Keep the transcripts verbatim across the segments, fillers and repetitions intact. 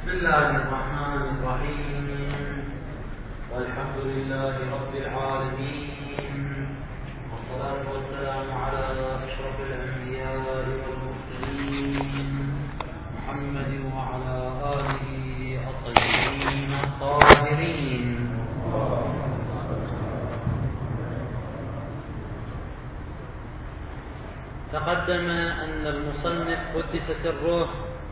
بسم الله الرحمن الرحيم والحمد لله رب العالمين والصلاة والسلام على أشرف الأنبياء والمرسلين محمد وعلى آله الطيبين الطاهرين. تقدم أن المصنف قدس سره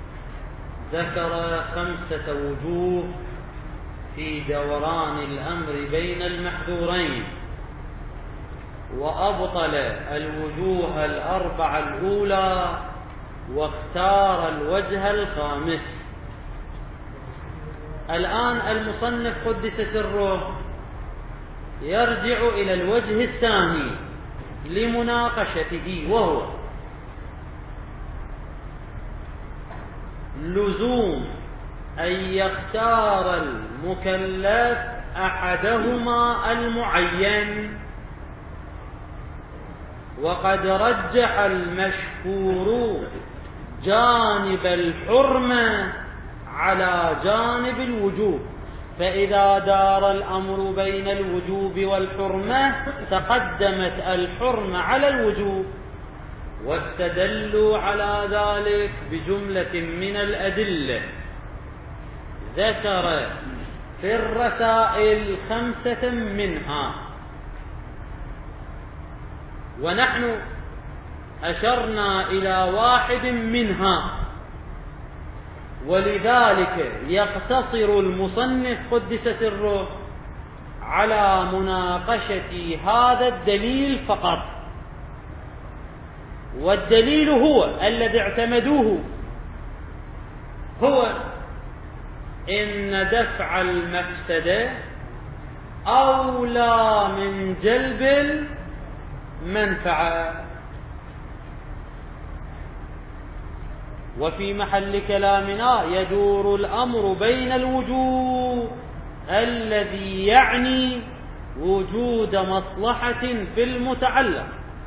ذكر خمسة وجوه في دوران الأمر بين المحذورين، وأبطل الوجوه الأربعة الأولى واختار الوجه الخامس. الآن المصنف قدس سره يرجع إلى الوجه الثاني لمناقشته، وهو لزوم أن يختار المكلف أحدهما المعين. وقد رجح المشهور جانب الحرمة على جانب الوجوب، فإذا دار الأمر بين الوجوب والحرمة تقدمت الحرمة على الوجوب، واستدلوا على ذلك بجملة من الأدلة ذكر في الرسائل خمسة منها، ونحن أشرنا إلى واحد منها، ولذلك يقتصر المصنف قدس سره على مناقشة هذا الدليل فقط. والدليل هو الذي اعتمدوه هو إن دفع المفسدة أولى من جلب المنفعة. وفي محل كلامنا يدور الأمر بين الوجوب الذي يعني وجود مصلحة في المتعلق،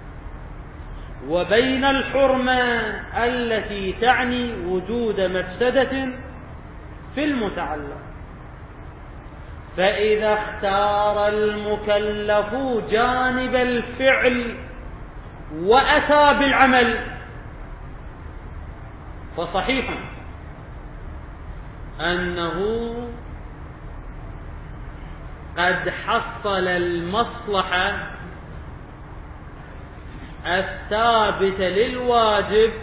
وبين الحرمة التي تعني وجود مفسدة في المتعلق. فإذا اختار المكلف جانب الفعل وأتى بالعمل فصحيح أنه قد حصل المصلحة الثابتة للواجب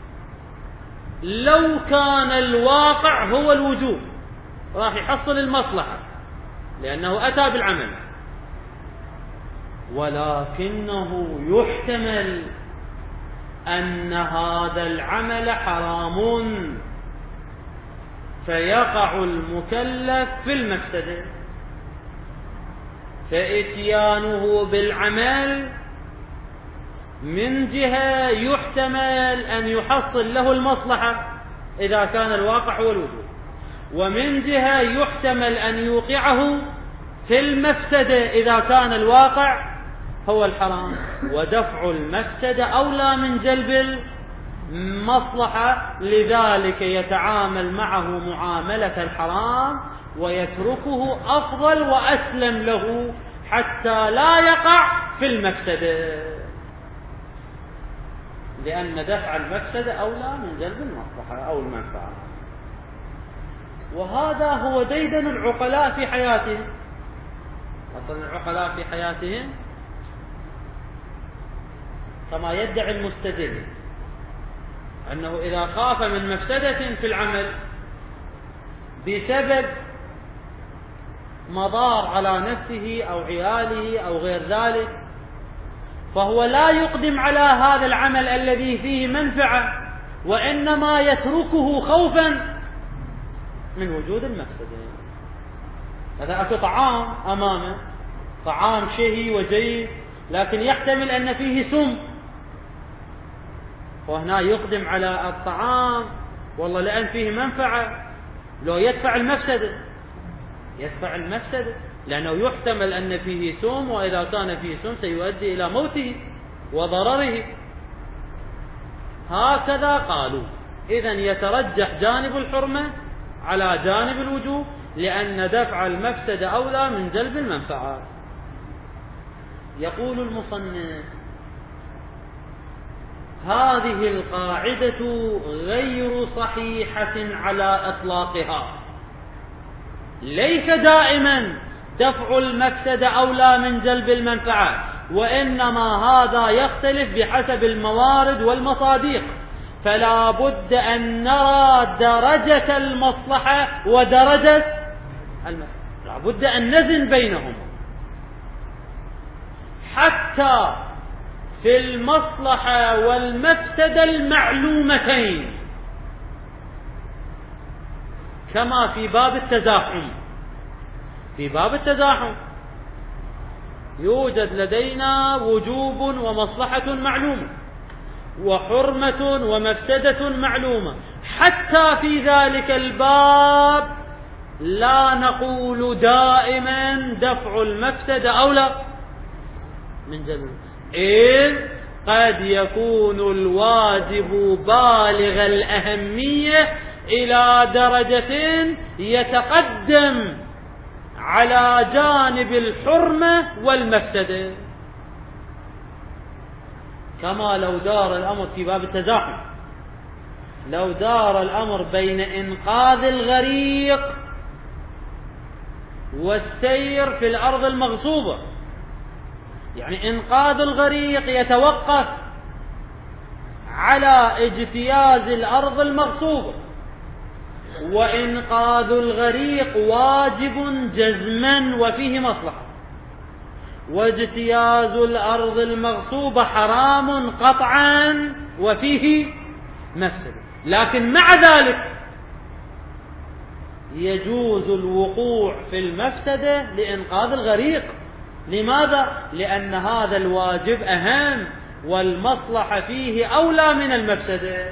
لو كان الواقع هو الوجوب، راح يحصل المصلحة لأنه أتى بالعمل. ولكنه يحتمل أن هذا العمل حرام فيقع المكلف في المفسدة، فإتيانه بالعمل من جهة يحتمل أن يحصل له المصلحة إذا كان الواقع هو الوجوب، ومن جهة يحتمل أن يوقعه في المفسدة إذا كان الواقع هو الحرام. ودفع المفسدة أولى من جلب المصلحة، لذلك يتعامل معه معاملة الحرام ويتركه أفضل وأسلم له حتى لا يقع في المفسدة، لأن دفع المفسدة أولى من جلب المصلحة أو المنفعة. وهذا هو ديدن العقلاء في حياتهم. أصلا العقلاء في حياتهم كما يدعي المستدل أنه إذا خاف من مفسدة في العمل بسبب مضار على نفسه أو عياله أو غير ذلك، فهو لا يقدم على هذا العمل الذي فيه منفعة، وإنما يتركه خوفا من وجود المفسدة. هذا أكو طعام أمامه، طعام شهي وجيد، لكن يحتمل أن فيه سم، وهنا يقدم على الطعام والله لأن فيه منفعة، لو يدفع المفسدة يدفع المفسدة لأنه يحتمل أن فيه سم، وإذا كان فيه سم سيؤدي إلى موته وضرره. هكذا قالوا. إذن يترجح جانب الحرمة على جانب الوجوب، لأن دفع المفسدة أولى من جلب المنفعة. يقول المصنف: هذه القاعدة غير صحيحة على إطلاقها، ليس دائما دفع المفسدة أولى من جلب المنفعة، وإنما هذا يختلف بحسب الموارد والمصادق، فلا بد أن نرى درجة المصلحة ودرجة المفسدة، لا بد أن نزن بينهما، حتى في المصلحة والمفسدة المعلومتين، كما في باب التزاحم. في باب التزاحم يوجد لدينا وجوب ومصلحة معلومة، وحرمة ومفسدة معلومة، حتى في ذلك الباب لا نقول دائما دفع المفسدة أولى من جلب، إذ قد يكون الواجب بالغ الأهمية إلى درجة يتقدم على جانب الحرمة والمفسدة، كما لو دار الأمر في باب التزاحم، لو دار الأمر بين إنقاذ الغريق والسير في الأرض المغصوبة، يعني إنقاذ الغريق يتوقف على اجتياز الأرض المغصوبة، وإنقاذ الغريق واجب جزما وفيه مصلحة، واجتياز الأرض المغصوبة حرام قطعا وفيه مفسدة، لكن مع ذلك يجوز الوقوع في المفسدة لإنقاذ الغريق. لماذا؟ لأن هذا الواجب أهم والمصلحة فيه أولى من المفسدة.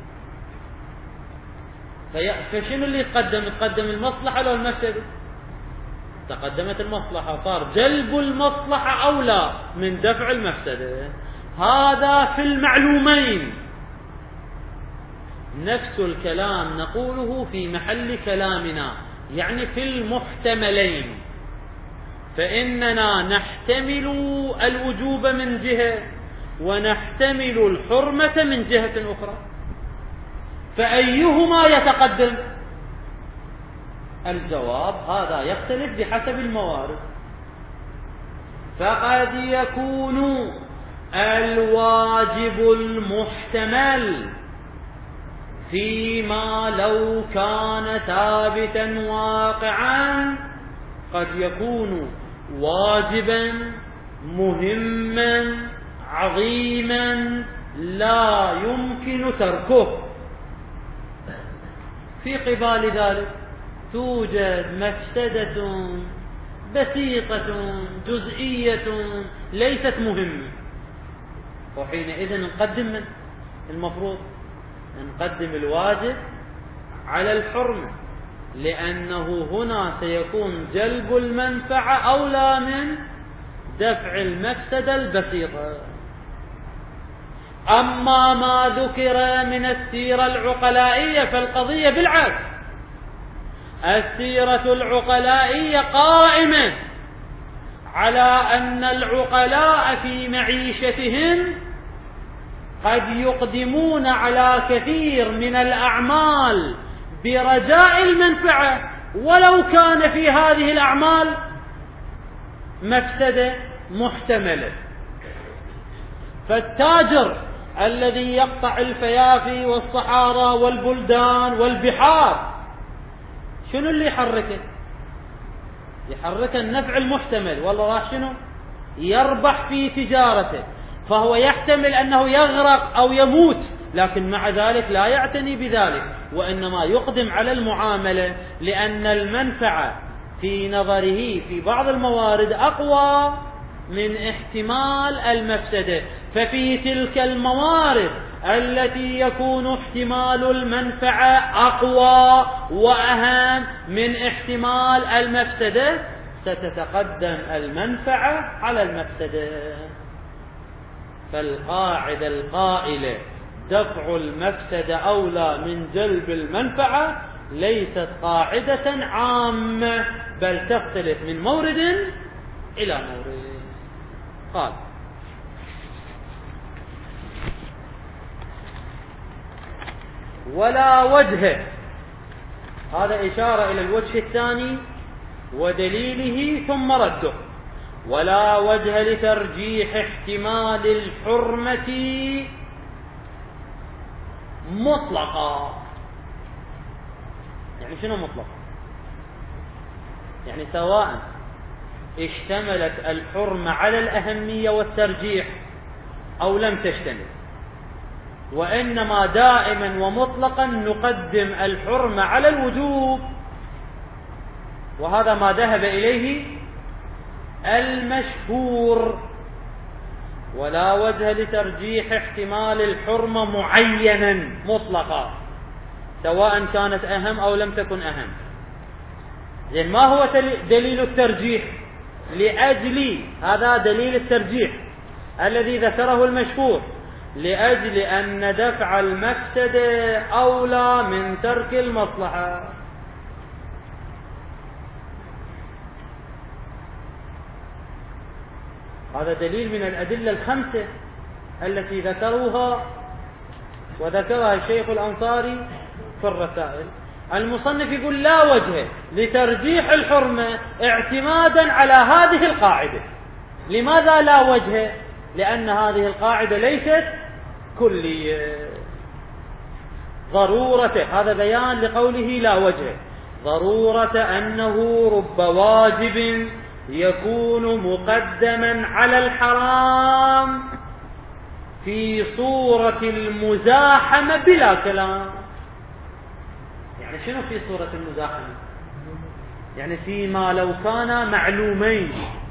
فشنو اللي يتقدم؟ يتقدم المصلحة لو المفسدة؟ تقدمت المصلحة، صار جلب المصلحة أولى من دفع المفسدة. هذا في المعلومين. نفس الكلام نقوله في محل كلامنا، يعني في المحتملين، فإننا نحتمل الوجوب من جهة ونحتمل الحرمة من جهة أخرى، فأيهما يتقدم؟ الجواب هذا يختلف بحسب الموارد، فقد يكون الواجب المحتمل فيما لو كان ثابتا واقعا قد يكون واجبا مهما عظيما لا يمكن تركه. في قبال ذلك توجد مفسدة بسيطة جزئية ليست مهمة، وحينئذ نقدم من المفروض نقدم الواجب على الحرمة، لأنه هنا سيكون جلب المنفعة أولى من دفع المفسدة البسيطة. أما ما ذكر من السيرة العقلائية فالقضية بالعكس، السيرة العقلائية قائمة على أن العقلاء في معيشتهم قد يقدمون على كثير من الأعمال برجاء المنفعة ولو كان في هذه الأعمال مفسدة محتملة. فالتاجر الذي يقطع الفيافي والصحارى والبلدان والبحار شنو اللي يحركه؟ يحرك النفع المحتمل، والله راح شنو يربح في تجارته، فهو يحتمل أنه يغرق أو يموت، لكن مع ذلك لا يعتني بذلك، وإنما يقدم على المعاملة، لأن المنفعة في نظره في بعض الموارد أقوى من احتمال المفسدة. ففي تلك الموارد التي يكون احتمال المنفعة أقوى وأهم من احتمال المفسدة ستتقدم المنفعة على المفسدة. فالقاعدة القائلة دفع المفسدة أولى من جلب المنفعة ليست قاعدة عامة، بل تختلف من مورد إلى مورد. قال: ولا وجه، هذا إشارة إلى الوجه الثاني ودليله ثم رده. ولا وجه لترجيح احتمال الحرمة مطلقا. يعني شنو مطلقا؟ يعني سواء اشتملت الحرمة على الأهمية والترجيح أو لم تشتمل، وإنما دائما ومطلقا نقدم الحرمة على الوجوب، وهذا ما ذهب إليه المشهور. ولا وجه لترجيح احتمال الحرمة معينا مطلقا، سواء كانت أهم أو لم تكن أهم. زين، ما هو دليل الترجيح؟ لأجل هذا دليل الترجيح الذي ذكره المشهور، لأجل أن دفع المفسدة أولى من ترك المصلحة. هذا دليل من الأدلة الخمسة التي ذكروها وذكرها الشيخ الأنصاري في الرسائل. المصنف يقول: لا وجه لترجيح الحرمة اعتمادا على هذه القاعدة. لماذا لا وجه؟ لأن هذه القاعدة ليست كلية. ضرورة، هذا بيان لقوله لا وجه، ضرورة أنه رب واجب يكون مقدما على الحرام في صورة المزاحمة بلا كلام. يعني شنو في صورة المزاحمة؟ يعني فيما لو كان معلومين،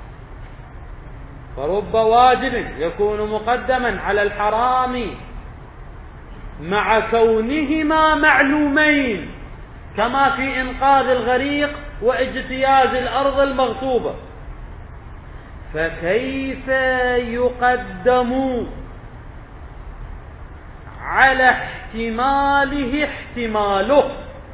فرب واجب يكون مقدما على الحرام مع كونهما معلومين، كما في إنقاذ الغريق واجتياز الأرض المغصوبة. فكيف يقدم على احتماله احتماله؟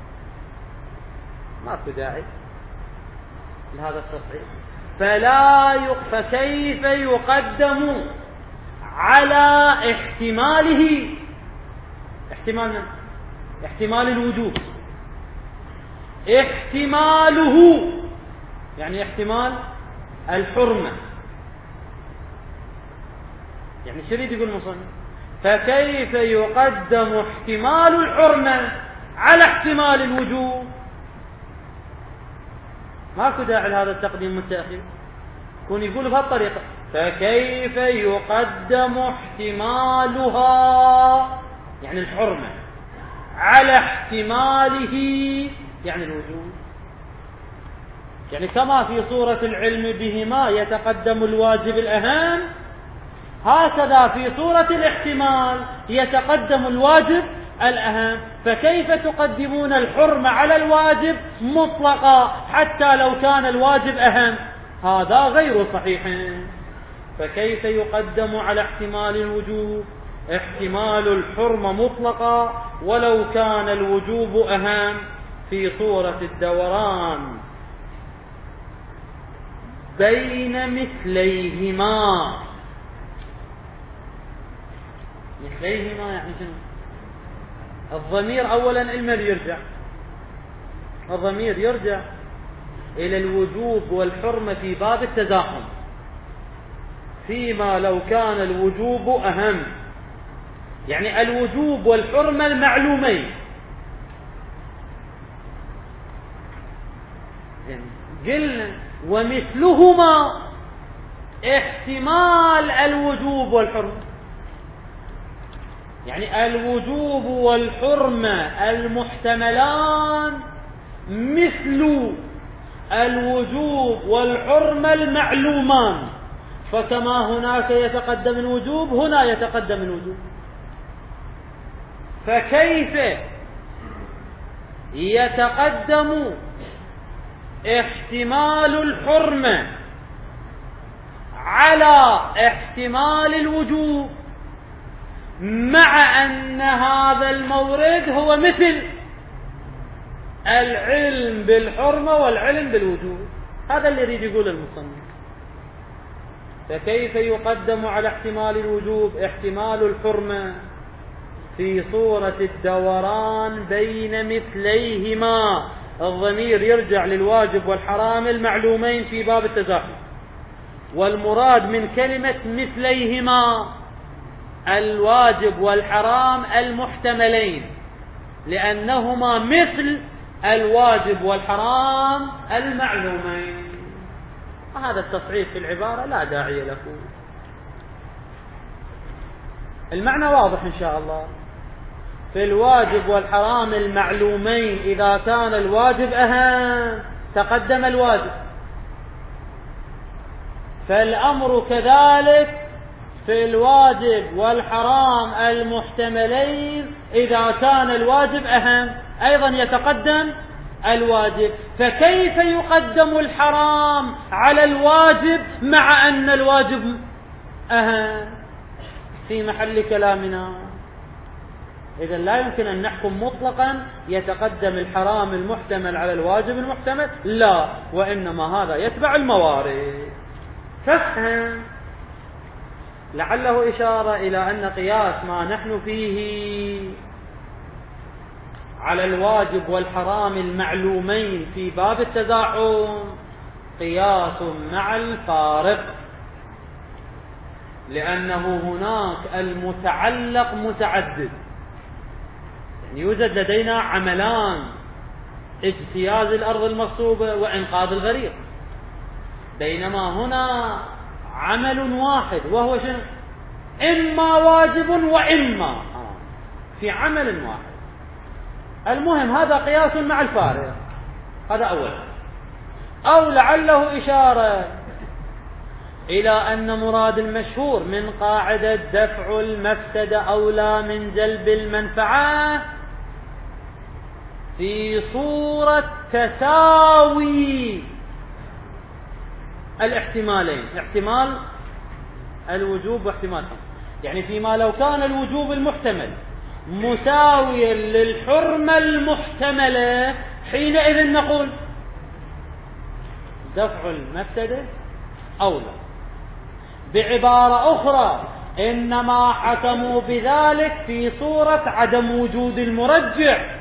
ماكو داعي لهذا التصحيح. فلا يق... فكيف يقدم على احتماله؟ احتمال من؟ احتمال الوجوب. احتماله يعني احتمال الحرمة. يعني شو يريد يقول المصنف؟ فكيف يقدم احتمال الحرمة على احتمال الوجوب؟ ماكو داعي لهذا التقديم والتأخير. يكون يقول بهالطريقة: فكيف يقدم احتمالها يعني الحرمة على احتماله يعني الوجوب. يعني كما في صورة العلم بهما يتقدم الواجب الأهم، هكذا في صورة الاحتمال يتقدم الواجب الأهم. فكيف تقدمون الحرمة على الواجب مطلقا حتى لو كان الواجب أهم؟ هذا غير صحيح. فكيف يقدم على احتمال الوجوب احتمال الحرمة مطلقا ولو كان الوجوب أهم في صورة الدوران بين مثليهما. مثليهما يعني شنو؟ الضمير أولا لمن يرجع؟ الضمير يرجع إلى الوجوب والحرمة في باب التزاحم، فيما لو كان الوجوب أهم. يعني الوجوب والحرمة المعلومين. قلنا ومثلهما احتمال الوجوب والحرمة. يعني الوجوب والحرمة المحتملان مثل الوجوب والحرمة المعلومان. فكما هناك يتقدم الوجوب هنا يتقدم الوجوب. فكيف يتقدم احتمال الحرمة على احتمال الوجوب مع أن هذا المورد هو مثل العلم بالحرمة والعلم بالوجوب. هذا اللي يريد يقول المصنف. فكيف يقدم على احتمال الوجوب احتمال الحرمة في صورة الدوران بين مثليهما؟ الضمير يرجع للواجب والحرام المعلومين في باب التزاحم، والمراد من كلمة مثليهما الواجب والحرام المحتملين، لأنهما مثل الواجب والحرام المعلومين. هذا التصعيد في العبارة لا داعي له، المعنى واضح إن شاء الله. في الواجب والحرام المعلومين إذا كان الواجب أهم تقدم الواجب، فالأمر كذلك في الواجب والحرام المحتملين إذا كان الواجب أهم أيضا يتقدم الواجب. فكيف يقدم الحرام على الواجب مع أن الواجب أهم؟ في محل كلامنا. إذا لا يمكن أن نحكم مطلقا يتقدم الحرام المحتمل على الواجب المحتمل، لا، وإنما هذا يتبع الموارد. تفهم؟ لعله إشارة إلى أن قياس ما نحن فيه على الواجب والحرام المعلومين في باب التزاحم قياس مع الفارق، لأنه هناك المتعلق متعدد، يعني يوجد لدينا عملان: اجتياز الأرض المغصوبة وإنقاذ الغريق، بينما هنا عمل واحد وهو شنو؟ إما واجب وإما في عمل واحد. المهم هذا قياس مع الفارق، هذا أول. أو لعله إشارة إلى أن مراد المشهور من قاعدة دفع المفسدة أولى من جلب المنفعة في صورة تساوي الاحتمالين، احتمال الوجوب واحتمال الحرمة. يعني فيما لو كان الوجوب المحتمل مساويا للحرمة المحتملة حينئذ نقول دفع المفسدة أولى. بعبارة أخرى إنما حكموا بذلك في صورة عدم وجود المرجح،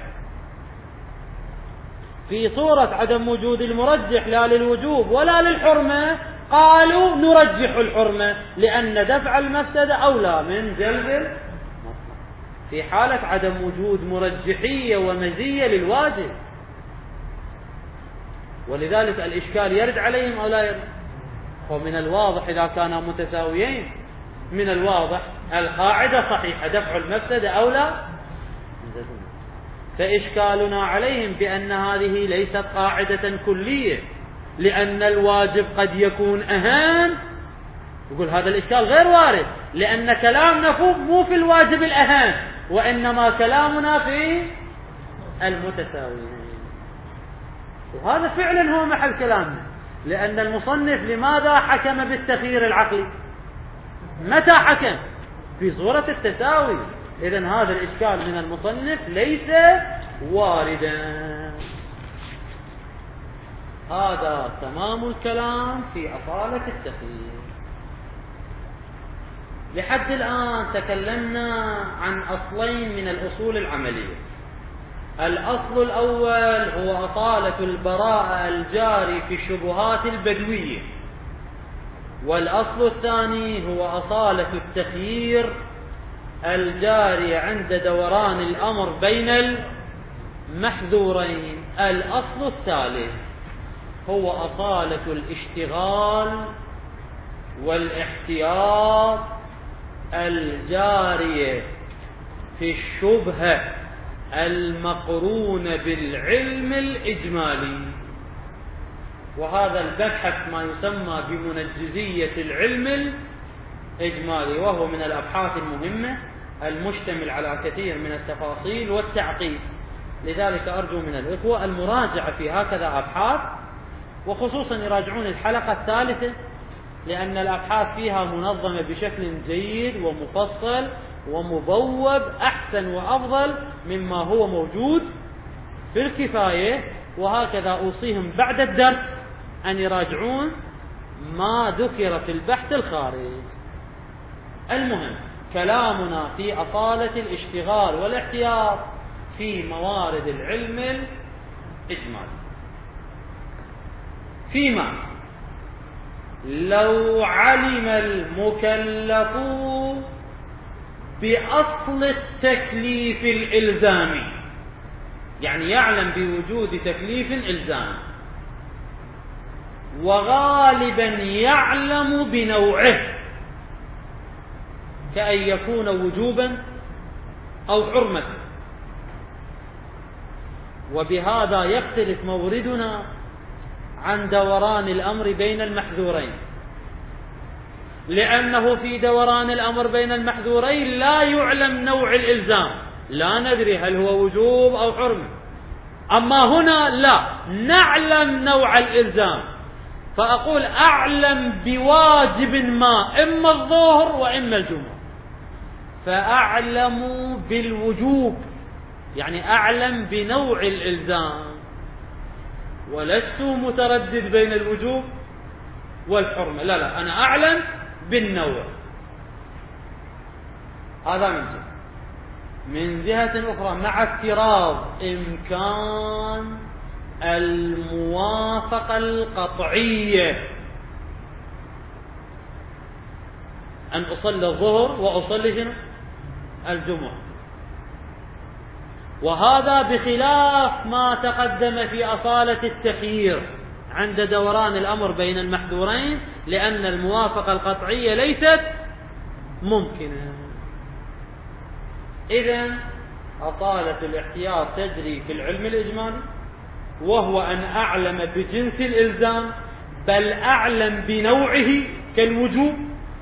في صورة عدم وجود المرجح لا للوجوب ولا للحرمة، قالوا نرجح الحرمة لأن دفع المفسدة أولى من جلب المصلحة في حالة عدم وجود مرجحية ومزية للواجب. ولذلك الإشكال يرد عليهم أو لا يرد؟ ومن الواضح إذا كانا متساويين من الواضح القاعدة صحيحة، دفع المفسدة أولى. فإشكالنا عليهم بأن هذه ليست قاعدة كلية، لأن الواجب قد يكون أهم. يقول هذا الإشكال غير وارد، لأن كلامنا مو في الواجب الأهم، وإنما كلامنا في المتساويين. وهذا فعلا هو محل كلامنا، لأن المصنف لماذا حكم بالتخيير العقلي؟ متى حكم؟ في صورة التساوي. إذن هذا الإشكال من المصنف ليس واردا. هذا تمام الكلام في أصالة التخيير. لحد الآن تكلمنا عن أصلين من الأصول العملية. الأصل الأول هو أصالة البراءة الجاري في الشبهات البدوية، والأصل الثاني هو أصالة التخيير الجاري عند دوران الأمر بين المحذورين. الأصل الثالث هو أصالة الاشتغال والاحتياط الجارية في الشبهة المقرونة بالعلم الإجمالي. وهذا المبحث ما يسمى بمنجزية العلم الإجمالي، وهو من الأبحاث المهمة المشتمل على كثير من التفاصيل والتعقيد. لذلك أرجو من الإخوة المراجعة في هكذا أبحاث، وخصوصا يراجعون الحلقة الثالثة، لأن الأبحاث فيها منظمة بشكل جيد ومفصل ومبوب أحسن وأفضل مما هو موجود في الكفاية، وهكذا أوصيهم بعد الدرس أن يراجعون ما ذكر في البحث الخارج. المهم كلامنا في أصالة الاشتغال والاحتياط في موارد العلم الإجمالي، فيما لو علم المكلف بأصل التكليف الإلزامي، يعني يعلم بوجود تكليف إلزامي، وغالبا يعلم بنوعه، كأن يكون وجوبا أو حرمة. وبهذا يختلف موردنا عن دوران الأمر بين المحذورين، لأنه في دوران الأمر بين المحذورين لا يعلم نوع الإلزام، لا ندري هل هو وجوب أو حرمة. أما هنا لا، نعلم نوع الإلزام، فأقول أعلم بواجب ما، إما الظهر وإما الجمعة، فأعلم بالوجوب، يعني أعلم بنوع الإلزام، ولست متردد بين الوجوب والحرمة، لا لا، أنا أعلم بالنوع. هذا من جهة. من جهة أخرى مع افتراض إمكان الموافقة القطعية، أن أصلي الظهر وأصلي شنو؟ الجمعة، وهذا بخلاف ما تقدم في أصالة التخيير عند دوران الأمر بين المحذورين، لأن الموافقة القطعية ليست ممكنة. إذن أصالة الاحتياط تجري في العلم الإجمالي، وهو أن أعلم بجنس الإلزام، بل أعلم بنوعه كالوجوب،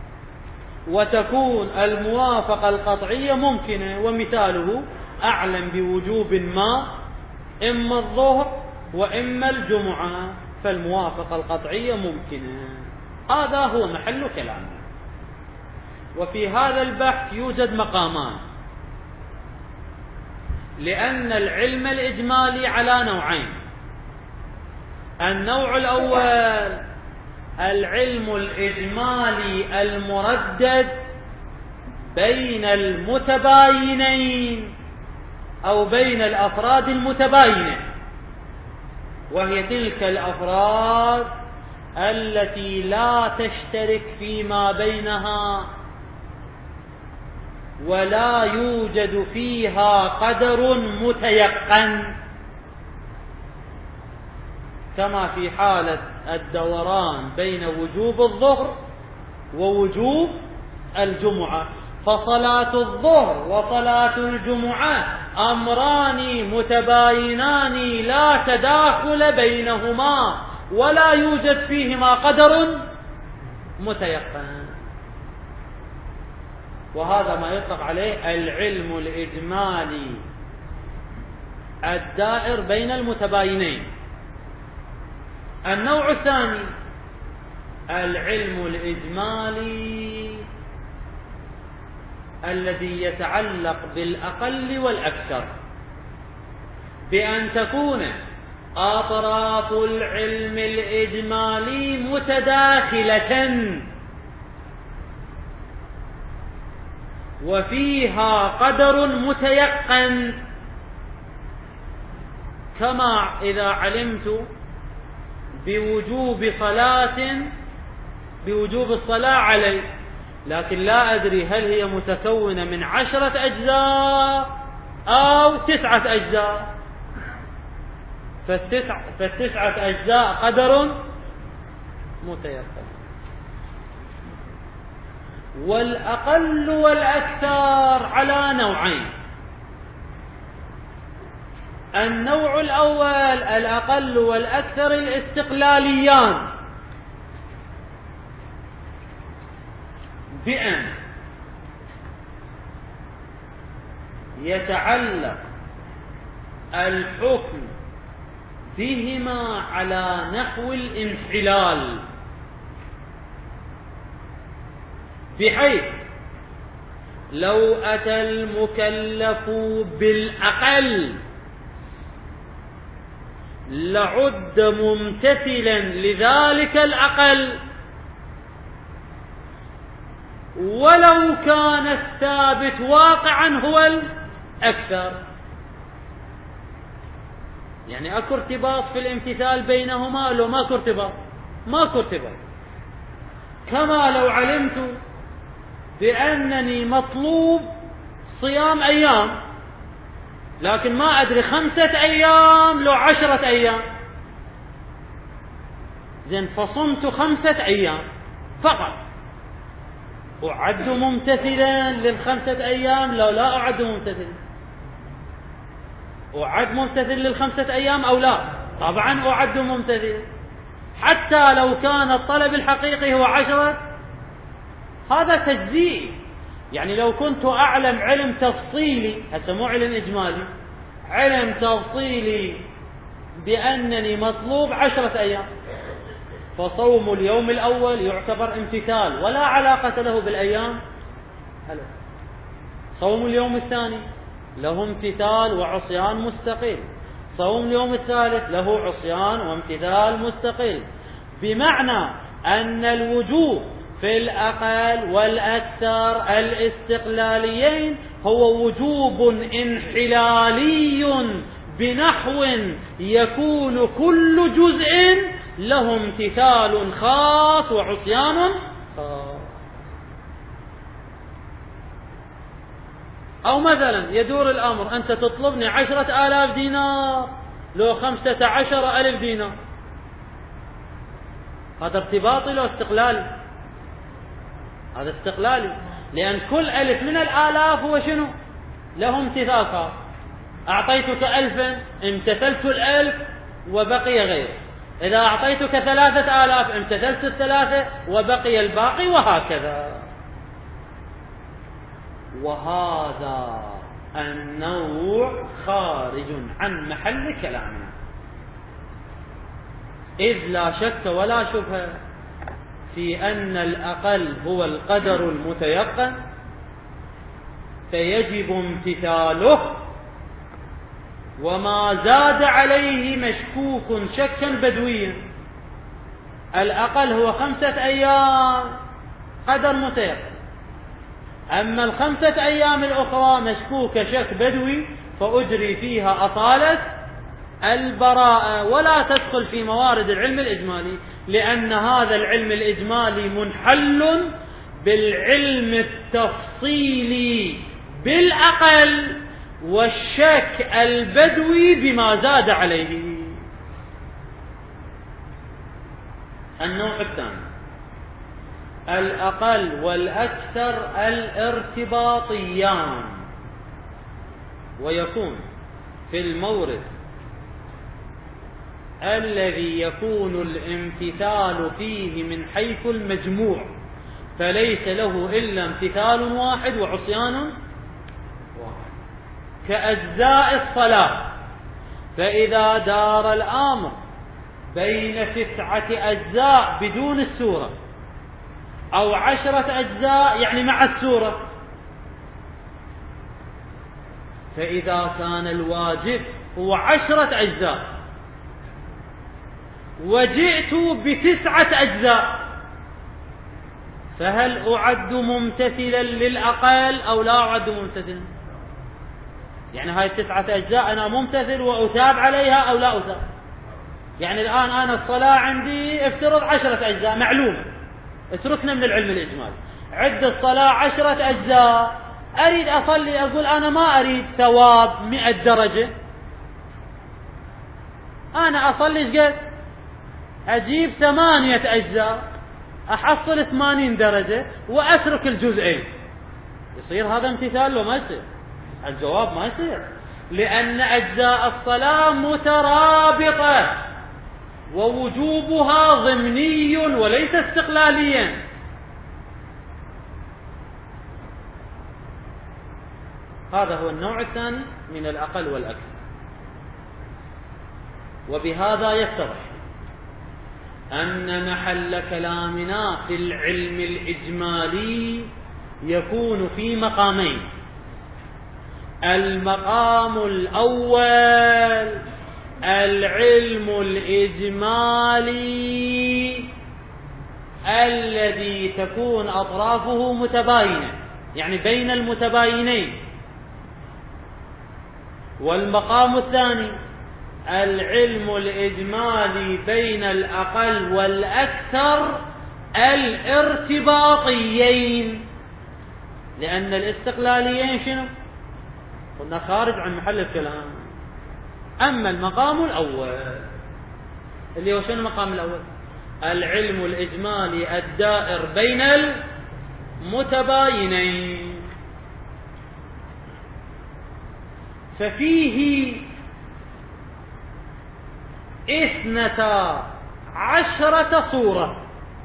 وتكون الموافقة القطعية ممكنة، ومثاله أعلم بوجوب ما، إما الظهر وإما الجمعة، فالموافقة القطعية ممكنة. هذا هو محل كلامنا. وفي هذا البحث يوجد مقامان، لأن العلم الإجمالي على نوعين. النوع الأول العلم الإجمالي المردد بين المتباينين أو بين الأفراد المتباينة، وهي تلك الأفراد التي لا تشترك فيما بينها ولا يوجد فيها قدر متيقن، كما في حالة الدوران بين وجوب الظهر ووجوب الجمعة. فصلاة الظهر وصلاة الجمعة أمران متباينان لا تداخل بينهما ولا يوجد فيهما قدر متيقن، وهذا ما يطلق عليه العلم الإجمالي الدائر بين المتباينين. النوع الثاني العلم الإجمالي الذي يتعلق بالأقل والأكثر، بأن تكون أطراف العلم الإجمالي متداخلة وفيها قدر متيقن، كما إذا علمت بوجوب صلاة بوجوب الصلاة علي، لكن لا أدري هل هي متكونة من عشرة أجزاء أو تسعة أجزاء، فالتسع فالتسعة أجزاء قدر متيقن. والأقل والأكثر على نوعين. النوع الأول الأقل والأكثر الاستقلاليان، بأن يتعلق الحكم بهما على نحو الانحلال، بحيث لو أتى المكلف بالأقل لعد ممتثلا لذلك الأقل ولو كان الثابت واقعا هو الأكثر. يعني أكو ارتباط في الامتثال بينهما لو ماكو ارتباط؟ ماكو ارتباط. كما لو علمت بأنني مطلوب صيام أيام، لكن ما أدري خمسة أيام لو عشرة أيام، زين فصمت خمسة أيام فقط، أعد ممتثلا للخمسة أيام لو لا أعد ممتثلا؟ أعد ممتثل للخمسة أيام أو لا؟ طبعا أعد ممتثلا، حتى لو كان الطلب الحقيقي هو عشرة. هذا تجزئي. يعني لو كنت أعلم علم تفصيلي، هسه مو علم إجمالي، علم تفصيلي بأنني مطلوب عشرة أيام، فصوم اليوم الأول يعتبر امتثال ولا علاقة له بالأيام. هلا. صوم اليوم الثاني له امتثال وعصيان مستقل، صوم اليوم الثالث له عصيان وامتثال مستقل، بمعنى أن الوجوب في الأقل والأكثر الاستقلاليين هو وجوب انحلالي بنحو يكون كل جزء له امتثال خاص وعصيان خاص. أو مثلا يدور الأمر أنت تطلبني عشرة آلاف دينار لو خمسة عشر ألف دينار، هذا ارتباطي لو استقلالي؟ هذا استقلالي، لأن كل ألف من الآلاف هو شنو؟ له امتثال خاص. أعطيتك ألفا امتثلت الألف وبقي غيره، إذا أعطيتك ثلاثة آلاف امتثلت الثلاثة وبقي الباقي، وهكذا. وهذا النوع خارج عن محل كلامنا، إذ لا شك ولا شبهة في أن الأقل هو القدر المتيقن، فيجب امتثاله، وما زاد عليه مشكوك شكا بدويا. الأقل هو خمسة أيام قدر متيقن، أما الخمسة أيام الأخرى مشكوك شك بدوي فأجري فيها أصالة البراءة، ولا تدخل في موارد العلم الإجمالي، لأن هذا العلم الإجمالي منحل بالعلم التفصيلي بالأقل والشك البدوي بما زاد عليه. النوع الثاني الأقل والأكثر الارتباطيان، ويكون في المورد الذي يكون الامتثال فيه من حيث المجموع، فليس له إلا امتثال واحد وعصيان واحد، كأجزاء الصلاة. فإذا دار الأمر بين تسعة أجزاء بدون السورة أو عشرة أجزاء يعني مع السورة، فإذا كان الواجب هو عشرة أجزاء وجئت بتسعة أجزاء، فهل أعد ممتثلا للأقل أو لا أعد ممتثلا؟ يعني هاي التسعة أجزاء أنا ممتثل وأتاب عليها أو لا أتاب؟ يعني الآن أنا الصلاة عندي افترض عشرة أجزاء معلومة، اتركنا من العلم الإجمالي، عد الصلاة عشرة أجزاء، أريد أصلي أقول أنا ما أريد ثواب مئة درجة، أنا أصلي شقد؟ أجيب ثمانية أجزاء أحصل ثمانين درجة وأترك الجزئين، يصير هذا امتثال لو ما يصير؟ الجواب ما يصير، لأن أجزاء الصلاة مترابطة ووجوبها ضمني وليس استقلاليا. هذا هو النوع الثاني من الأقل والأكثر. وبهذا يتضح أن محل كلامنا في العلم الإجمالي يكون في مقامين: المقام الأول العلم الإجمالي الذي تكون أطرافه متباينة، يعني بين المتباينين. والمقام الثاني العلم الإجمالي بين الأقل والأكثر الارتباطيين، لأن الاستقلاليين شنو؟ قلنا خارج عن محل الكلام. أما المقام الأول اللي هو شنو المقام الأول؟ العلم الإجمالي الدائر بين المتباينين، ففيه اثنتا عشرة صورة.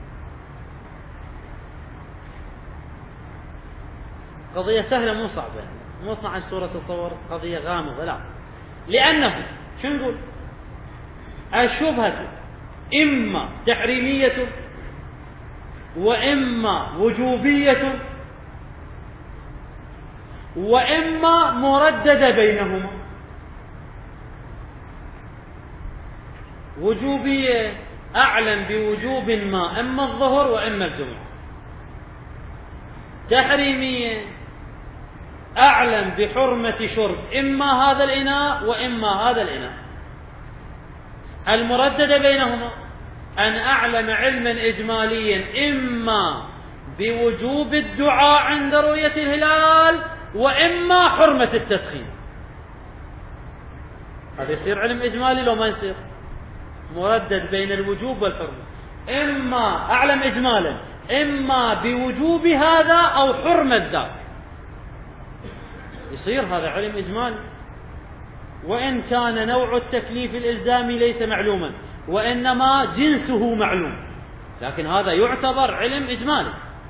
قضية سهلة مو صعبة، مو اثنتا عشرة صورة تصور قضية غامضة، لا، لأنه شو نقول؟ الشبهة إما تحريمية وإما وجوبية وإما مرددة بينهما. وجوبية أعلم بوجوب ما إما الظهر وإما الجمعة. تحريمية أعلم بحرمة شرب إما هذا الإناء وإما هذا الإناء. المرددة بينهما أن أعلم علما إجماليا إما بوجوب الدعاء عند رؤية الهلال وإما حرمة التدخين. هذا يصير علم إجمالي لو ما يصير؟ مردد بين الوجوب والحرمة، إما أعلم إجمالا إما بوجوب هذا أو حرمة ذاك، يصير هذا علم إجمالي، وإن كان نوع التكليف الإلزامي ليس معلوما وإنما جنسه معلوم، لكن هذا يعتبر علم إجمالي.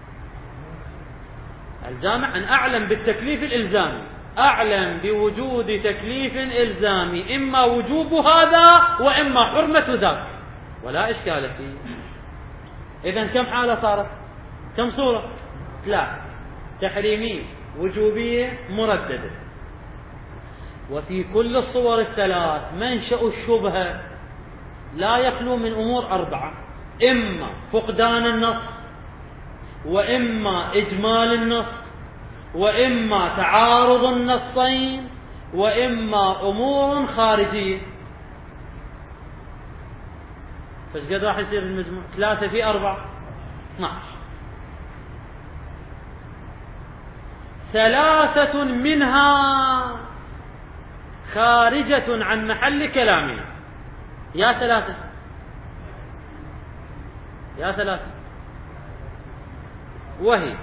الجامع أن أعلم بالتكليف الإلزامي، أعلم بوجود تكليف إلزامي إما وجوب هذا وإما حرمة ذاك، ولا إشكال فيه. إذن كم حالة صارت؟ كم صورة؟ لا، تحريمية وجوبية مرددة. وفي كل الصور الثلاث منشأ الشبهة لا يخلو من أمور أربعة: إما فقدان النص، وإما إجمال النص، وإما تعارض النصين، وإما أمور خارجية. فايش قد راح يصير المجموع؟ ثلاثة في أربعة اثناش. ثلاثة منها خارجة عن محل كلامنا. يا ثلاثة يا ثلاثة وهي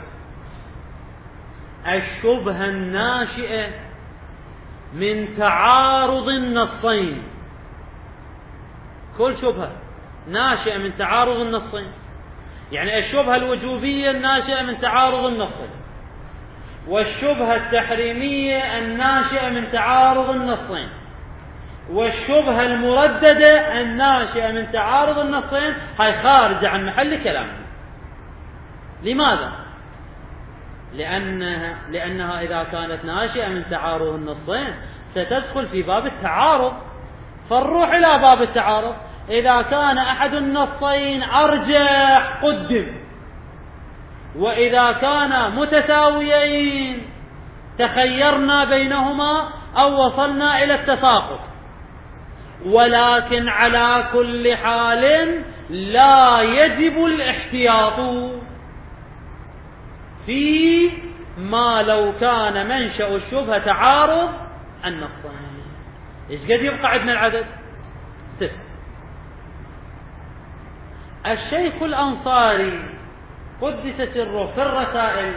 الشبهة الناشئة من تعارض النصين. كل شبهة ناشئة من تعارض النصين، يعني الشبهة الوجوبية الناشئة من تعارض النصين، والشبهة التحريمية الناشئة من تعارض النصين، والشبهة المرددة الناشئة من تعارض النصين. هاي خارجة عن محل كلامنا. لماذا؟ لأنها, لأنها إذا كانت ناشئة من تعارض النصين ستدخل في باب التعارض، فنروح إلى باب التعارض. إذا كان أحد النصين أرجح قدم، وإذا كان متساويين تخيرنا بينهما أو وصلنا إلى التساقط. ولكن على كل حال لا يجب الاحتياط في ما لو كان منشأ الشبهة تعارض النصين. إيش قد يبقى عندنا العدد؟ تسع. الشيخ الأنصاري قدس سره في الرسائل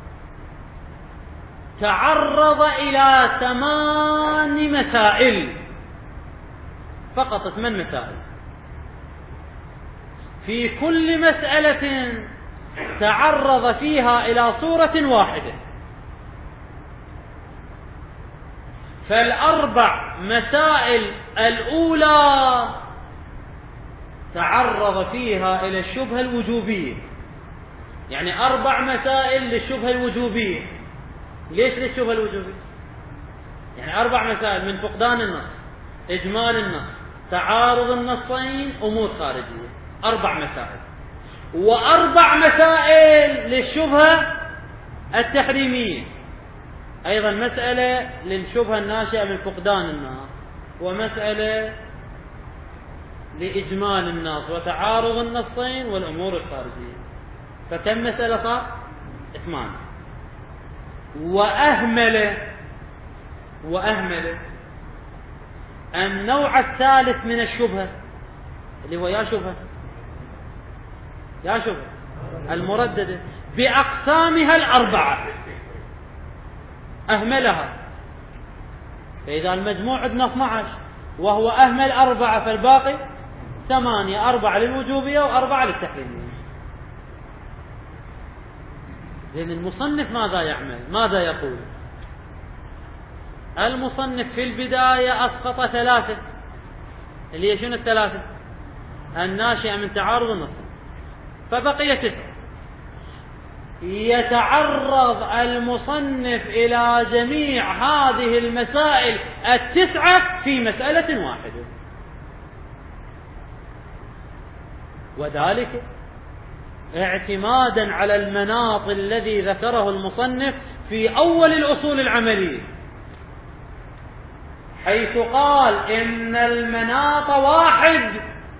تعرض إلى ثمان مسائل، فقط ثمان مسائل. في كل مسألة تعرض فيها إلى صورة واحدة. فالأربع مسائل الأولى تعرض فيها إلى الشبهة الوجوبية، يعني أربع مسائل للشبهة الوجوبية. ليش للشبهة الوجوبية؟ يعني أربع مسائل من فقدان النص، إجمال النص، تعارض النصين، أمور خارجية. أربع مسائل، وأربع مسائل للشبهة التحريمية، أيضا مسألة للشبهة الناشئة من فقدان النص، ومسألة لإجمال النص وتعارض النصين والأمور الخارجية. فكم مسألة صار؟ ثمان. وأهمل وأهمل النوع الثالث من الشبهة اللي هو يا شبهة يا شبهة المرددة بأقسامها الأربعة، أهملها. فإذا المجموع عندنا اثني عشر وهو أهمل أربعة، فالباقي ثمانية، أربعة للوجوبية وأربعة للتحريمية. لأن المصنف ماذا يعمل؟ ماذا يقول؟ المصنف في البداية أسقط ثلاثة، اللي هي شنو الثلاثة؟ الناشئة من تعارض النص، فبقي تسعة. يتعرض المصنف إلى جميع هذه المسائل التسعة في مسألة واحدة، وذلك اعتمادا على المناط الذي ذكره المصنف في أول الأصول العملية، حيث قال إن المناط واحد،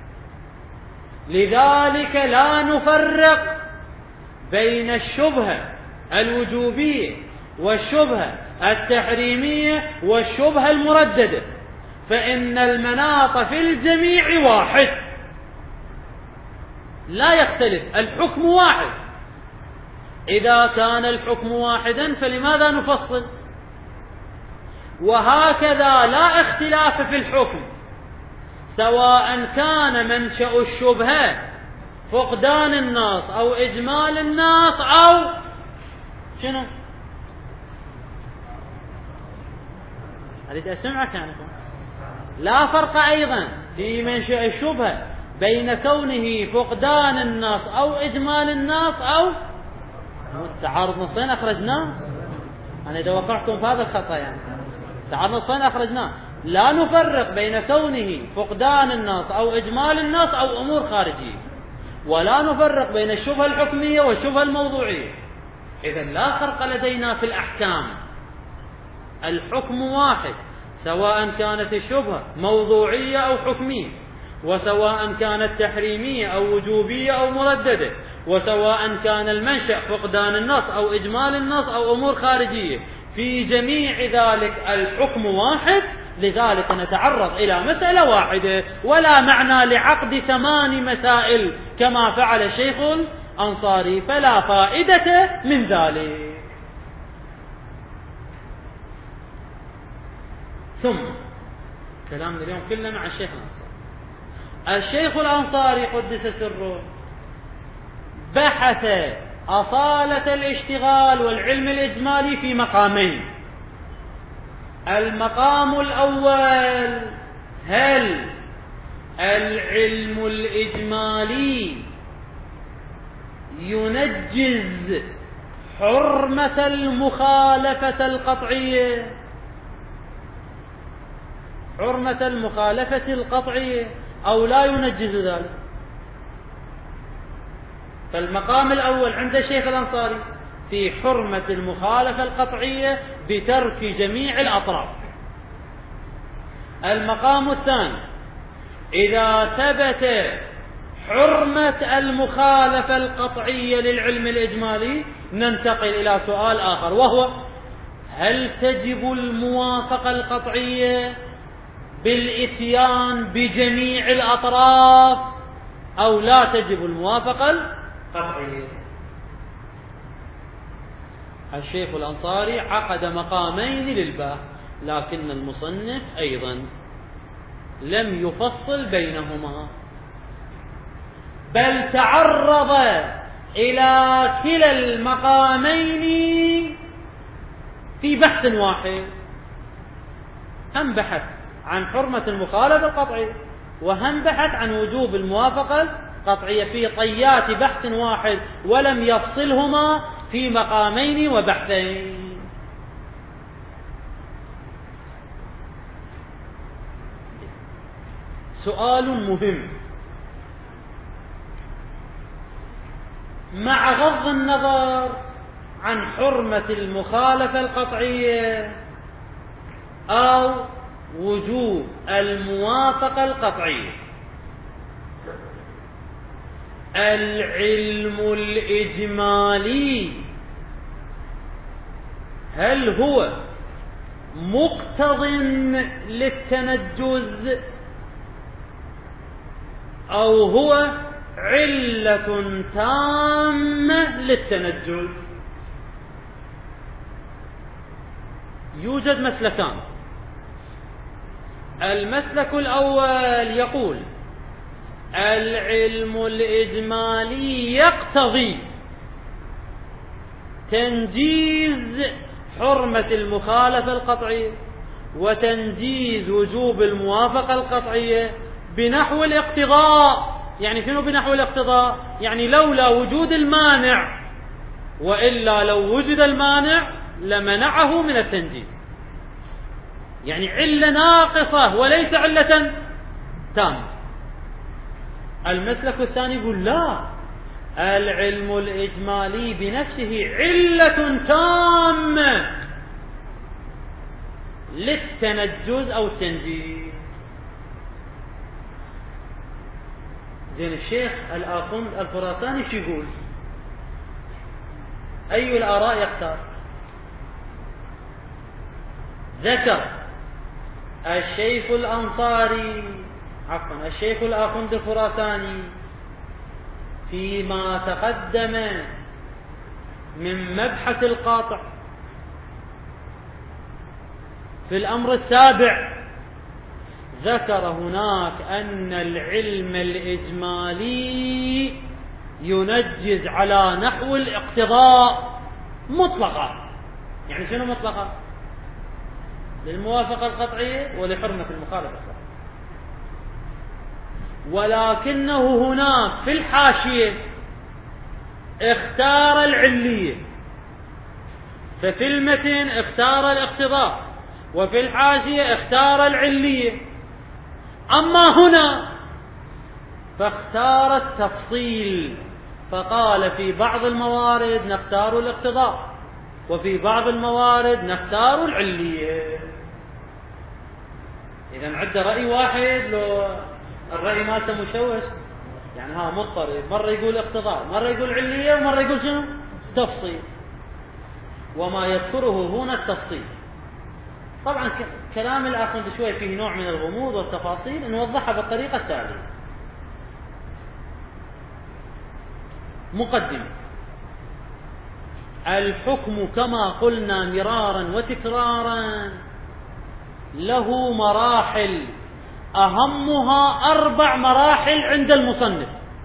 لذلك لا نفرق بين الشبهة الوجوبية والشبهة التحريمية والشبهة المرددة، فإن المناط في الجميع واحد لا يختلف، الحكم واحد. إذا كان الحكم واحدا فلماذا نفصل؟ وهكذا لا اختلاف في الحكم، سواء كان منشأ الشبهة فقدان النص أو إجمال النص أو شنو؟ أريد أسمعك أنا. لا فرق أيضا في منشأ الشبهة بين كونه فقدان النص أو إجمال النص أو تعارض نصين أخرجناه. أنا إذا وقعتم في هذا الخطأ يعني تعارض نصين أخرجناه. لا نفرق بين كونه فقدان النص أو إجمال النص أو أمور خارجية، ولا نفرق بين الشبهة الحكمية والشبهة الموضوعية. إذن لا فرق لدينا في الأحكام، الحكم واحد، سواء كانت الشبهة موضوعية أو حكمية، وسواء كانت تحريمية أو وجوبية أو مرددة، وسواء كان المنشأ فقدان النص أو إجمال النص أو أمور خارجية، في جميع ذلك الحكم واحد. لذلك نتعرض إلى مسألة واحدة، ولا معنى لعقد ثمان مسائل كما فعل الشيخ الأنصاري، فلا فائدة من ذلك. ثم كلامنا اليوم كله مع الشيخ الأنصاري. الشيخ الأنصاري قدس سره بحث أصالة الاشتغال والعلم الإجمالي في مقامين. المقام الأول: هل العلم الإجمالي ينجز حرمة المخالفة القطعية حرمة المخالفة القطعية أو لا ينجز ذلك؟ فالمقام الأول عند الشيخ الأنصاري في حرمة المخالفة القطعية بترك جميع الأطراف. المقام الثاني: إذا ثبت حرمة المخالفة القطعية للعلم الإجمالي ننتقل إلى سؤال آخر، وهو: هل تجب الموافقة القطعية بالإتيان بجميع الأطراف أو لا تجب الموافقة القطعية؟ الشيخ الأنصاري عقد مقامين للباء، لكن المصنف أيضا لم يفصل بينهما، بل تعرض إلى كلا المقامين في بحث واحد. هم بحث عن حرمة المخالفة القطعية، وهم بحث عن وجوب الموافقة القطعية في طيات بحث واحد، ولم يفصلهما في مقامين وبحثين. سؤال مهم مع غض النظر عن حرمة المخالفة القطعية أو وجوب الموافقة القطعية. العلم الإجمالي هل هو مقتض للتنجز أو هو علة تامة للتنجز؟ يوجد مسلكان. المسلك الأول يقول العلم الإجمالي يقتضي تنجيز حرمة المخالفة القطعية وتنجيز وجوب الموافقة القطعية بنحو الاقتضاء. يعني شنو بنحو الاقتضاء؟ يعني لولا وجود المانع، وإلا لو وجد المانع لمنعه من التنجيز. يعني علة ناقصة وليس علة تامة. المسلك الثاني يقول لا، العلم الإجمالي بنفسه علة تامة للتنجز أو التنجيز. زين الشيخ الآخوند الخراساني شو يقول؟ أي الآراء يختار؟ ذكر الشيخ الأنصاري عفوا الشيخ الآخوند الخراساني فيما تقدم من مبحث القاطع في الأمر السابع، ذكر هناك أن العلم الإجمالي ينجز على نحو الاقتضاء مطلقا. يعني شنو مطلقا؟ للموافقة القطعية ولحرمة المخالفة القطعية. ولكنه هناك في الحاشية اختار العلية، ففي المتن اختار الاقتضاء، وفي الحاشية اختار العلية. أما هنا فاختار التفصيل، فقال في بعض الموارد نختار الاقتضاء وفي بعض الموارد نختار العلية. إذا عندنا رأي واحد لو الرأي مالته مشوش، يعني ها مضطرب، مرة يقول اقتضاء، مرة يقول علية، ومرة يقول شنو؟ تفصيل. وما يذكره هنا التفصيل. طبعا كلام الآخر شوي فيه نوع من الغموض والتفاصيل، نوضحها بالطريقة التالية. مقدمة: الحكم كما قلنا مرارا وتكرارا له مراحل، أهمها أربع مراحل عند المصنف،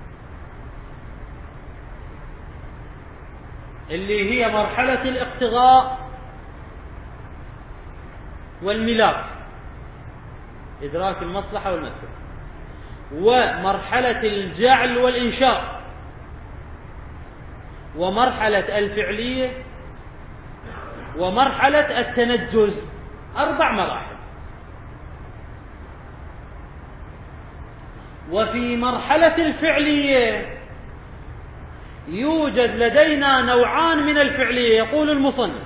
اللي هي مرحلة الاقتضاء والملاك، إدراك المصلحة والمفسدة، ومرحلة الجعل والإنشاء، ومرحلة الفعلية، ومرحلة التنجز. أربع مراحل. وفي مرحلة الفعلية يوجد لدينا نوعان من الفعلية. يقول المصنف: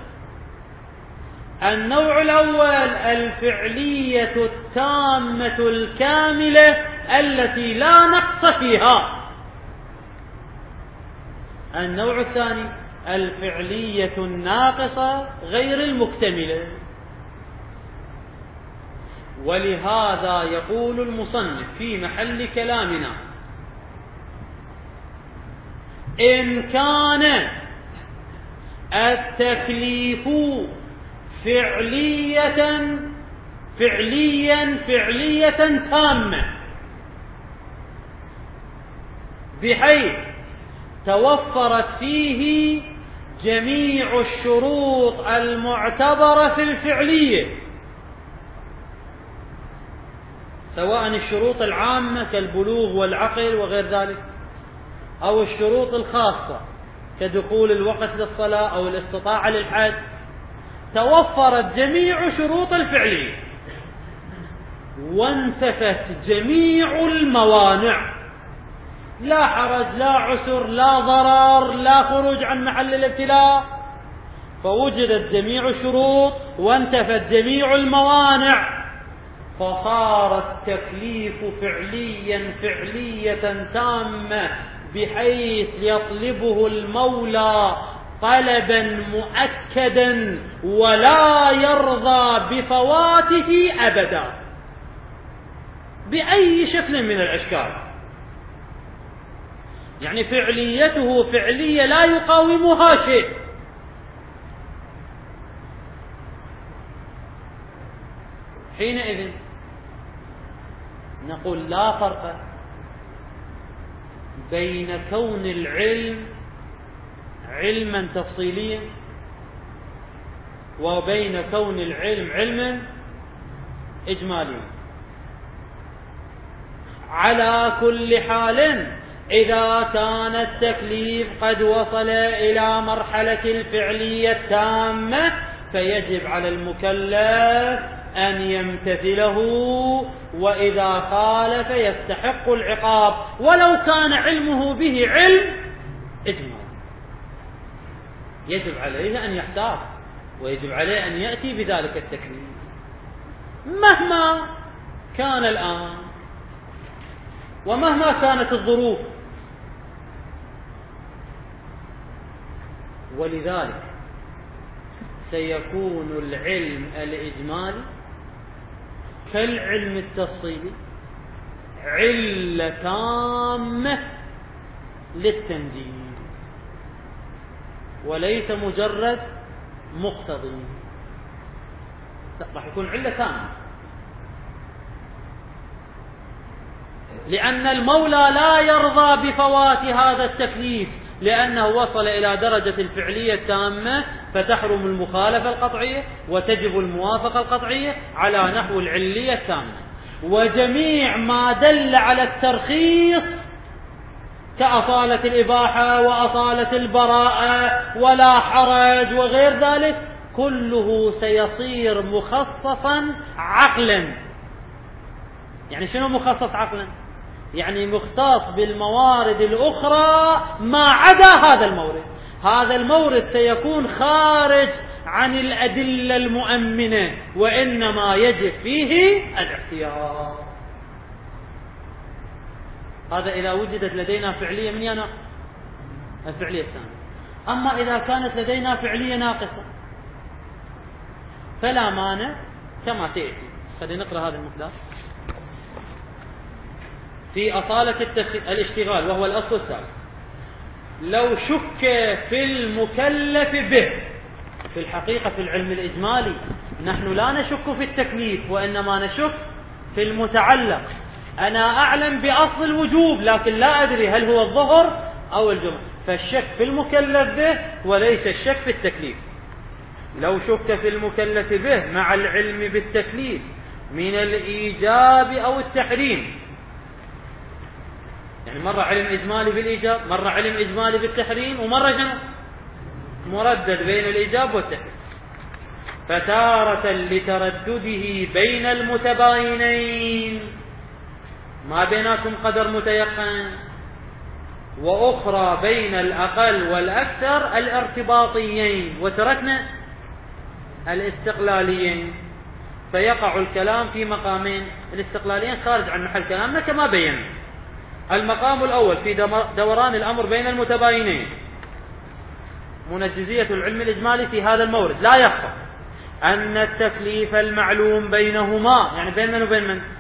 النوع الأول الفعلية التامة الكاملة التي لا نقص فيها. النوع الثاني الفعلية الناقصة غير المكتملة. ولهذا يقول المصنف في محل كلامنا: إن كان التكليف فعلية فعليا فعلية تامة بحيث توفرت فيه جميع الشروط المعتبرة في الفعلية، سواء الشروط العامة كالبلوغ والعقل وغير ذلك، أو الشروط الخاصة كدخول الوقت للصلاة أو الاستطاعة للحج، توفرت جميع شروط الفعلية. وانتفت جميع الموانع، لا حرج لا عسر لا ضرر لا خروج عن محل الابتلاء، فوجدت جميع الشروط وانتفت جميع الموانع، فصار التكليف فعليا فعلية تامة بحيث يطلبه المولى طلبا مؤكدا ولا يرضى بفواته أبدا بأي شكل من الأشكال. يعني فعليته فعلية لا يقاومها شيء. حينئذ نقول لا فرق بين كون العلم علما تفصيليا وبين كون العلم علما إجماليا. على كل حال إذا كان التكليف قد وصل إلى مرحلة الفعلية التامة فيجب على المكلف أن يمتثله، وإذا خالف يستحق العقاب ولو كان علمه به علم إجمال. يجب عليه أن يحتاط ويجب عليه أن يأتي بذلك التكليف مهما كان الآن ومهما كانت الظروف. ولذلك سيكون العلم الإجمالي كالعلم التفصيلي علة تامة للتنجيل وليس مجرد مقتضي، راح يكون علة تامة، لأن المولى لا يرضى بفوات هذا التكليف لأنه وصل إلى درجة الفعلية التامة، فتحرم المخالفة القطعية وتجب الموافقة القطعية على نحو العلية التامة. وجميع ما دل على الترخيص كأصالة الإباحة وأصالة البراءة ولا حرج وغير ذلك كله سيصير مخصصا عقلا. يعني شنو مخصص عقلا؟ يعني مختص بالموارد الأخرى ما عدا هذا المورد. هذا المورد سيكون خارج عن الأدلة المؤمنة وإنما يجب فيه الاحتياط. هذا إذا وجدت لدينا فعلية من يناقص الفعلية الثانية. أما إذا كانت لدينا فعلية ناقصة فلا مانع كما سيأتي. خلينا نقرأ هذا المقدار في أصالة الاشتغال وهو الأصل الثالث. لو شك في المكلف به، في الحقيقة في العلم الإجمالي نحن لا نشك في التكليف وإنما نشك في المتعلق. أنا أعلم بأصل الوجوب لكن لا أدري هل هو الظهر أو الجمعة، فالشك في المكلف به وليس الشك في التكليف. لو شك في المكلف به مع العلم بالتكليف من الإيجاب أو التحريم، يعني مرة علم إجمالي بالإيجاب مرة علم إجمالي بالتحريم ومرة جنة مردد بين الإيجاب والتحريم، فتارة لتردده بين المتباينين ما بيناتهم قدر متيقن، وأخرى بين الأقل والأكثر الارتباطيين وتركنا الاستقلاليين، فيقع الكلام في مقامين. الاستقلاليين خارج عن محل كلامنا كما بينا. المقام الأول في دوران الأمر بين المتباينين منجزية العلم الإجمالي في هذا المورد. لا يخفى أن التكليف المعلوم بينهما، يعني بين من وبين من؟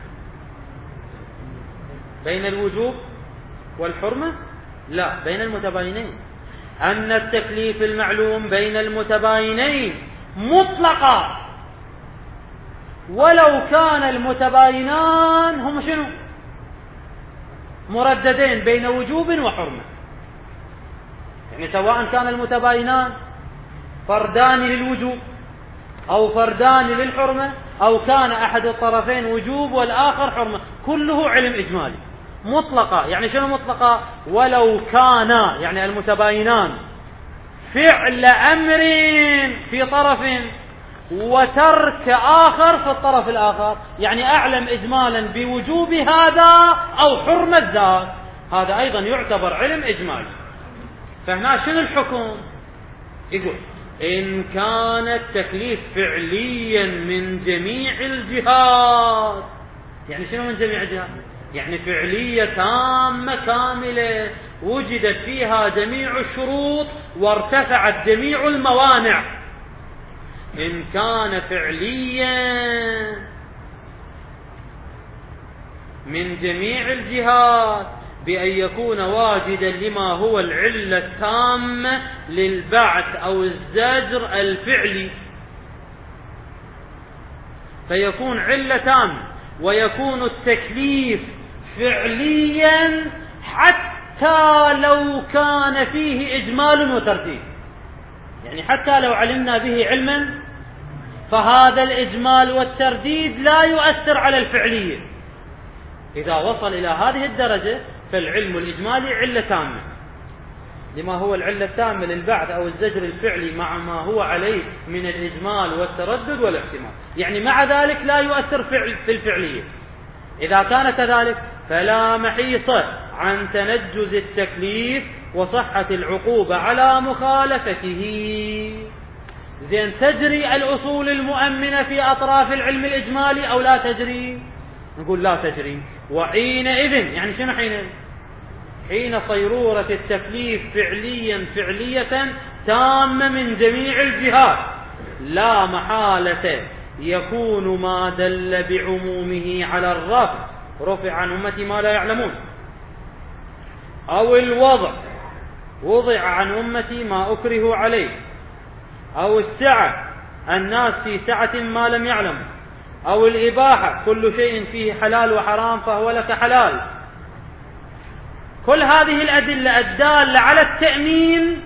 بين الوجوب والحرمة؟ لا، بين المتباينين. أن التكليف المعلوم بين المتباينين مطلقا ولو كان المتباينان هم شنو؟ مرددين بين وجوب وحرمة. يعني سواء كان المتباينان فردان للوجوب أو فردان للحرمة أو كان أحد الطرفين وجوب والآخر حرمة، كله علم إجمالي مطلقة. يعني شنو مطلقة؟ ولو كان يعني المتباينان فعل أمر في طرف وترك آخر في الطرف الآخر، يعني أعلم إجمالا بوجوب هذا أو حرمة ذاك، هذا أيضا يعتبر علم إجمالي. فهنا شنو الحكم؟ يقول إن كان التكليف فعليا من جميع الجهات. يعني شنو من جميع الجهات؟ يعني فعلية تامة كاملة وجدت فيها جميع الشروط وارتفعت جميع الموانع. إن كان فعليا من جميع الجهات بأن يكون واجدا لما هو العلة التامة للبعث أو الزجر الفعلي، فيكون علة تامة ويكون التكليف فعليا حتى لو كان فيه إجمال وترديد. يعني حتى لو علمنا به علما فهذا الإجمال والترديد لا يؤثر على الفعلية. إذا وصل إلى هذه الدرجة فالعلم الإجمالي علة تامة لما هو العلة التامة للبعث أو الزجر الفعلي مع ما هو عليه من الإجمال والتردد والاحتمال، يعني مع ذلك لا يؤثر في الفعلية. إذا كان كذلك فلا محيص عن تنجز التكليف وصحة العقوبة على مخالفته. زين، تجري الأصول المؤمنة في أطراف العلم الإجمالي أو لا تجري؟ نقول لا تجري. وحينئذ يعني شنو حينئذ؟ حين صيرورة التكليف فعليا فعلية تامة من جميع الجهات لا محالة يكون ما دل بعمومه على الرفع، رفع عن أمتي ما لا يعلمون، أو الوضع، وضع عن أمتي ما أكره عليه، أو السعة، الناس في سعة ما لم يعلموا، أو الإباحة، كل شيء فيه حلال وحرام فهو لك حلال. كل هذه الأدلة الدالة على التأمين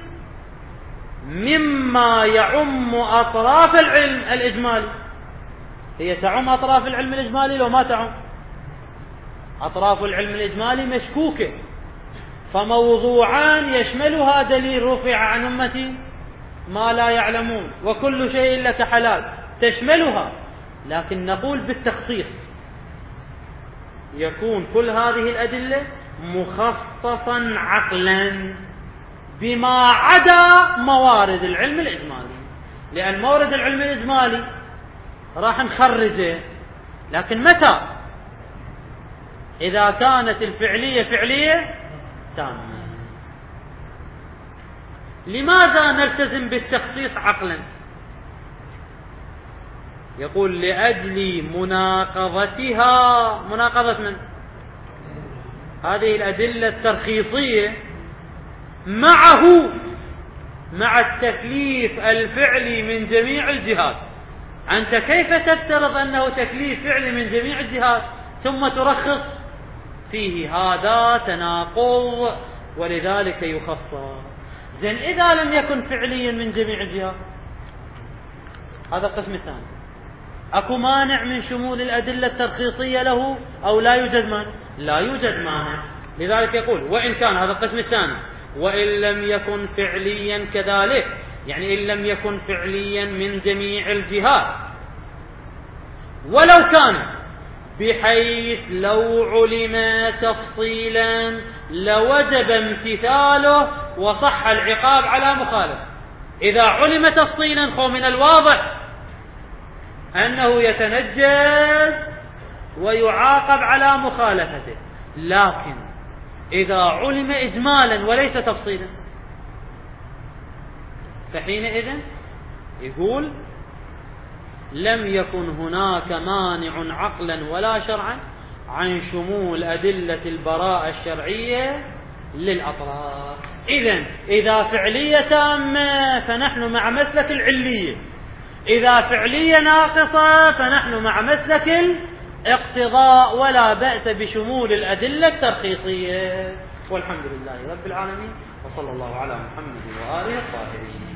مما يعم أطراف العلم الإجمالي. هي تعم أطراف العلم الإجمالي لو ما تعم؟ أطراف العلم الإجمالي مشكوكة، فموضوعان يشملها دليل رفع عن أمتي ما لا يعلمون وكل شيء لك حلال تشملها، لكن نقول بالتخصيص يكون كل هذه الأدلة مخصصا عقلا بما عدا موارد العلم الإجمالي، لأن مورد العلم الإجمالي راح نخرجه، لكن متى؟ إذا كانت الفعلية فعلية تامة. لماذا نلتزم بالتخصيص عقلا؟ يقول لأجل مناقضتها. مناقضة من؟ هذه الأدلة الترخيصية معه مع التكليف الفعلي من جميع الجهات. أنت كيف تفترض أنه تكليف فعلي من جميع الجهات ثم ترخص فيه؟ هذا تناقض، ولذلك يخصص. زين، إذا لم يكن فعليا من جميع الجهات، هذا القسم الثاني، أكو مانع من شمول الأدلة الترخيصية له أو لا يوجد مانع؟ لا يوجد مانع. لذلك يقول وإن كان، هذا القسم الثاني، وإن لم يكن فعليا كذلك، يعني إن لم يكن فعليا من جميع الجهات، ولو كان بحيث لو علم تفصيلا لوجب امتثاله وصح العقاب على مخالف. إذا علم تفصيلا خو من الواضح أنه يتنجس ويعاقب على مخالفته، لكن إذا علم إجمالا وليس تفصيلا فحينئذ يقول لم يكن هناك مانع عقلا ولا شرعا عن شمول أدلة البراءة الشرعية للأطراف. إذن إذا فعلية تامة فنحن مع مسلك العلية، إذا فعلية ناقصة فنحن مع مسلك الاقتضاء، ولا بأس بشمول الأدلة الترخيصية. والحمد لله رب العالمين، وصلى الله على محمد وآله الطاهرين.